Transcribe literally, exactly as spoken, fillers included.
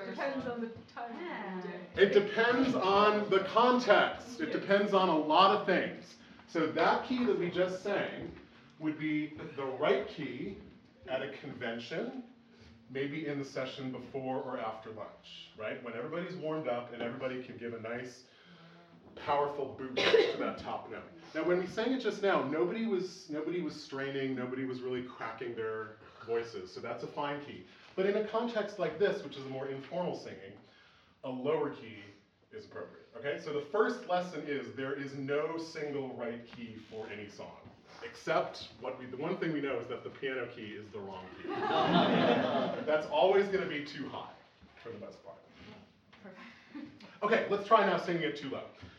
Depends on the time of the day. It depends on the context. It depends on a lot of things. So that key that we just sang would be the right key at a convention, maybe in the session before or after lunch, right? When everybody's warmed up and everybody can give a nice, powerful boost to that top note. Now, when we sang it just now, nobody was nobody was straining, nobody was really cracking their voices, so that's a fine key. But in a context like this, which is a more informal singing, a lower key is appropriate. Okay, so the first lesson is there is no single right key for any song, except what we, the one thing we know is that the piano key is the wrong key. That's always going to be too high, for the most part. Okay, let's try now singing it too low.